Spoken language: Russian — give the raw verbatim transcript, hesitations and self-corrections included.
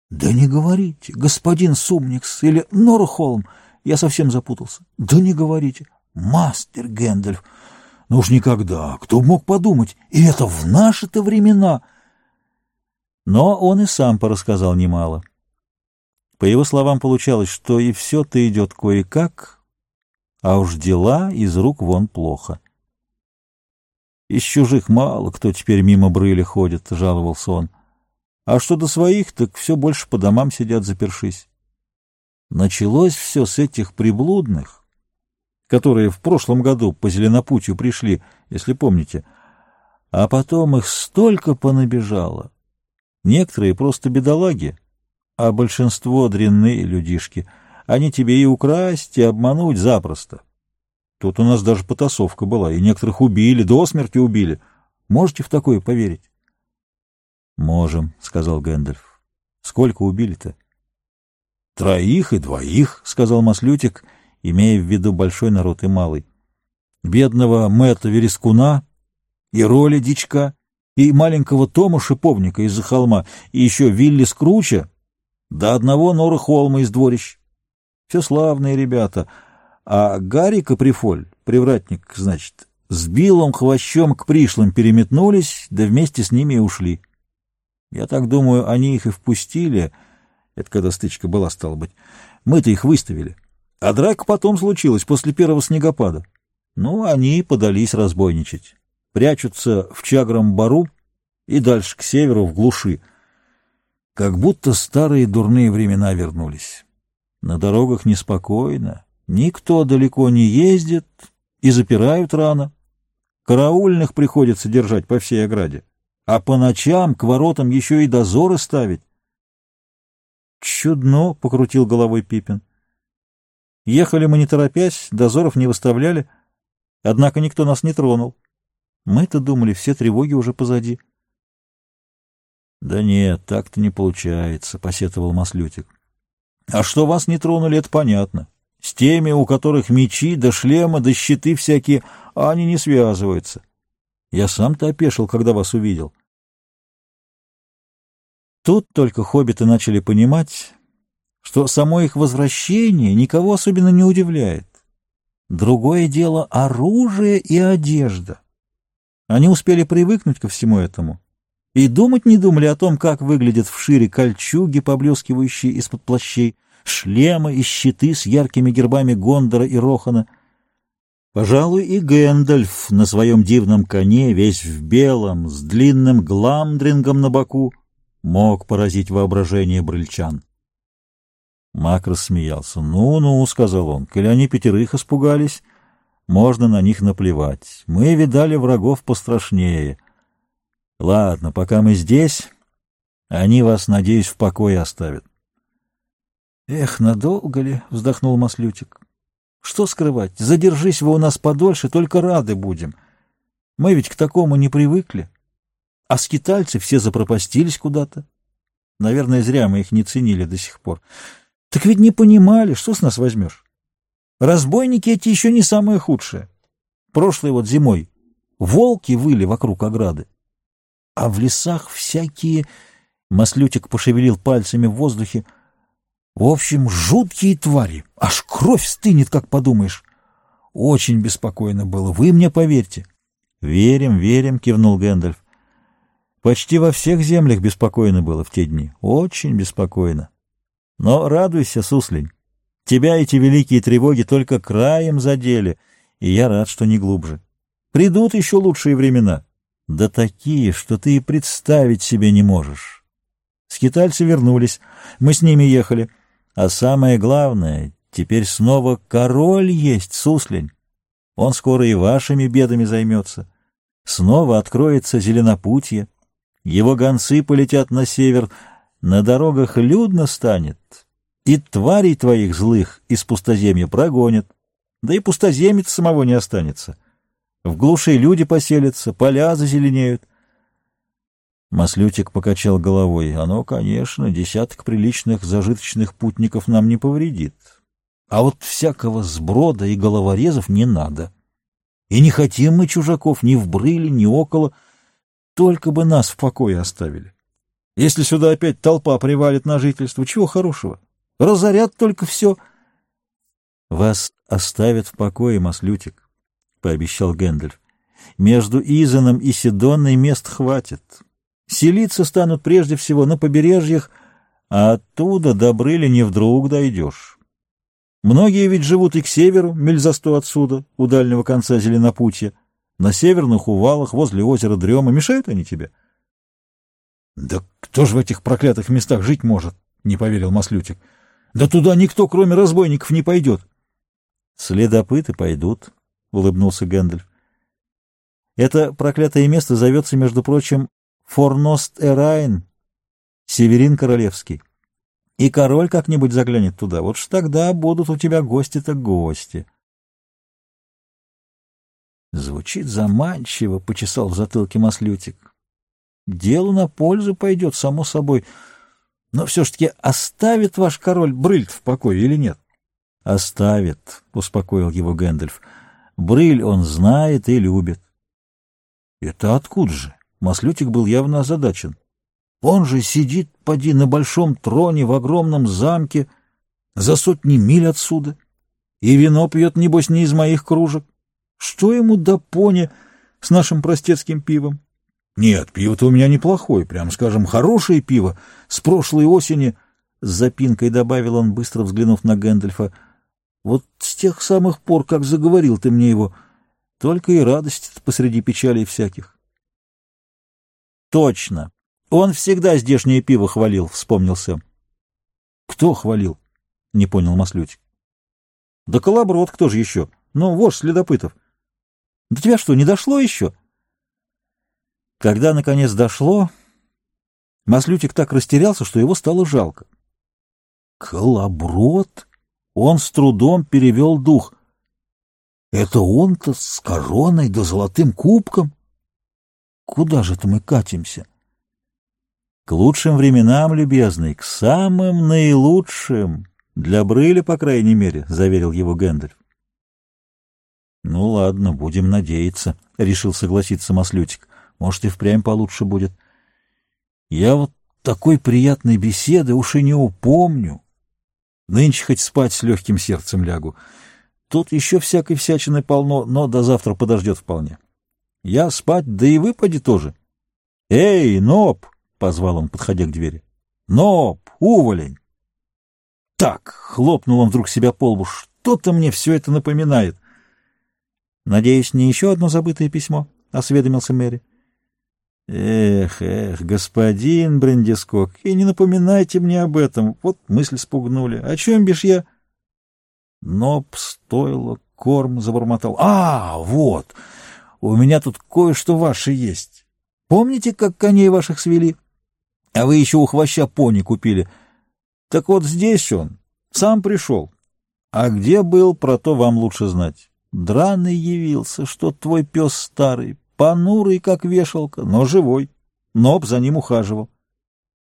Да не говорите, господин Сумникс или Норхолм, я совсем запутался. Да не говорите, мастер Гэндальф. Ну уж никогда, кто мог подумать, и это в наши-то времена. Но он и сам порассказал немало. По его словам, получалось, что и все-то идет кое-как, а уж дела из рук вон плохо. Из чужих мало кто теперь мимо брыли ходит, — жаловался он. А что до своих, так все больше по домам сидят запершись. Началось все с этих приблудных, которые в прошлом году по Зеленопутью пришли, если помните, а потом их столько понабежало. Некоторые просто бедолаги, а большинство дрянные людишки. Они тебе и украсть, и обмануть запросто. Тут у нас даже потасовка была, и некоторых убили, до смерти убили. Можете в такое поверить? — Можем, — сказал Гэндальф. — Сколько убили-то? — Троих и двоих, — сказал Маслютик, имея в виду большой народ и малый. Бедного Мэтта Верескуна и Роли Дичка, и маленького Тома Шиповника из-за холма, и еще Вилли Скруча, до одного Нора Холма из дворищ. Все славные ребята. А Гарри Каприфоль, привратник, значит, с Биллом Хвощом к пришлым переметнулись, да вместе с ними и ушли. Я так думаю, они их и впустили. Это когда стычка была, стало быть. Мы-то их выставили. А драка потом случилась, после первого снегопада. Ну, они подались разбойничать. Прячутся в Чаграм-Бару и дальше к северу, в глуши. Как будто старые дурные времена вернулись. На дорогах неспокойно, никто далеко не ездит и запирают рано. Караульных приходится держать по всей ограде. А по ночам к воротам еще и дозоры ставить. — Чудно, — покрутил головой Пипин. Ехали мы не торопясь, дозоров не выставляли, однако никто нас не тронул. Мы-то думали, все тревоги уже позади. — Да нет, так-то не получается, — посетовал Маслютик. — А что вас не тронули, это понятно. С теми, у которых мечи, да шлемы, да щиты всякие, они не связываются. Я сам-то опешил, когда вас увидел. Тут только хоббиты начали понимать, что само их возвращение никого особенно не удивляет. Другое дело — оружие и одежда. Они успели привыкнуть ко всему этому и думать не думали о том, как выглядят вшире кольчуги, поблескивающие из-под плащей, шлемы и щиты с яркими гербами Гондора и Рохана. Пожалуй, и Гэндальф на своем дивном коне, весь в белом, с длинным гламдрингом на боку, мог поразить воображение брыльчан. Мак рассмеялся. «Ну-ну», — сказал он, — «коли они пятерых испугались, можно на них наплевать. Мы видали врагов пострашнее. Ладно, пока мы здесь, они вас, надеюсь, в покое оставят». «Эх, надолго ли?» — вздохнул Маслютик. «Что скрывать? Задержись вы у нас подольше, только рады будем. Мы ведь к такому не привыкли. А скитальцы все запропастились куда-то. Наверное, зря мы их не ценили до сих пор. Так ведь не понимали, что с нас возьмешь. Разбойники эти еще не самые худшие. Прошлой вот зимой волки выли вокруг ограды. А в лесах всякие...» Маслютик пошевелил пальцами в воздухе. «В общем, жуткие твари. Аж кровь стынет, как подумаешь. Очень беспокойно было, вы мне поверьте». «Верим, верим», — кивнул Гэндальф. «Почти во всех землях беспокойно было в те дни. Очень беспокойно. Но радуйся, суслень. Тебя эти великие тревоги только краем задели, и я рад, что не глубже. Придут еще лучшие времена. Да такие, что ты и представить себе не можешь. Скитальцы вернулись, мы с ними ехали. А самое главное, теперь снова король есть, суслень. Он скоро и вашими бедами займется. Снова откроется Зеленопутье. Его гонцы полетят на север. На дорогах людно станет. И тварей твоих злых из пустоземья прогонят. Да и пустоземец самого не останется. В глуши люди поселятся, поля зазеленеют. Маслютик покачал головой. Оно, конечно, десяток приличных зажиточных путников нам не повредит. А вот всякого сброда и головорезов не надо. И не хотим мы чужаков ни в Брыле, ни около, только бы нас в покое оставили. Если сюда опять толпа привалит на жительство, чего хорошего? Разорят только все. — Вас оставят в покое, Маслютик, — пообещал Гэндальф. — Между Изаном и Сидонной мест хватит. Селиться станут прежде всего на побережьях, а оттуда до Брыли не вдруг дойдешь. Многие ведь живут и к северу, миль за сто отсюда, у дальнего конца Зеленопутья, на северных увалах, возле озера Дрема. Мешают они тебе? — Да кто же в этих проклятых местах жить может? — не поверил Маслютик. — Да туда никто, кроме разбойников, не пойдет. — Следопыты пойдут, — улыбнулся Гэндальф. — Это проклятое место зовется, между прочим, Форност-Эрайн, Северин Королевский. И король как-нибудь заглянет туда. Вот ж тогда будут у тебя гости-то гости. Звучит заманчиво, — почесал в затылке Маслютик. Делу на пользу пойдет, само собой. Но все-таки оставит ваш король Брыль в покое или нет? — Оставит, — успокоил его Гэндальф. Брыль он знает и любит. — Это откуда же? Маслютик был явно озадачен. Он же сидит, поди, на большом троне в огромном замке за сотни миль отсюда. И вино пьет, небось, не из моих кружек. Что ему до пони с нашим простецким пивом? Нет, пиво-то у меня неплохое, прям скажем, хорошее пиво. С прошлой осени, с запинкой добавил он, быстро взглянув на Гэндальфа, вот с тех самых пор, как заговорил ты мне его, только и радость посреди печалей всяких. Точно. Он всегда здешнее пиво хвалил, — вспомнил Сэм. — Кто хвалил? — не понял Маслютик. — Да Колоброд, кто же еще? Ну, вождь следопытов. — Да тебя что, не дошло еще? Когда, наконец, дошло, Маслютик так растерялся, что его стало жалко. — Колоброд? Он с трудом перевел дух. — Это он-то с короной да золотым кубком? Куда же это мы катимся? — К лучшим временам, любезный, к самым наилучшим, для Брыля, по крайней мере, — заверил его Гэндальф. — Ну ладно, будем надеяться, — решил согласиться Маслютик. — Может, и впрямь получше будет. Я вот такой приятной беседы уж и не упомню. Нынче хоть спать с легким сердцем лягу. Тут еще всякой всячины полно, но до завтра подождет вполне. Я спать, да и вы поди тоже. — Эй, Ноб! — позвал он, подходя к двери. — Ноб, уволень! Так, — хлопнул он вдруг себя по лбу, — что-то мне все это напоминает. — Надеюсь, не еще одно забытое письмо? — осведомился Мэри. — Эх, эх, господин Брендискок, и не напоминайте мне об этом. Вот мысли спугнули. О чем бишь я? Ноб, стойло, корм, забормотал. — А, вот! У меня тут кое-что ваше есть. Помните, как коней ваших свели? А вы еще у хвоща пони купили. Так вот здесь он, сам пришел. А где был, про то вам лучше знать. Драный явился, что твой пес старый, понурый, как вешалка, но живой. Ноб за ним ухаживал.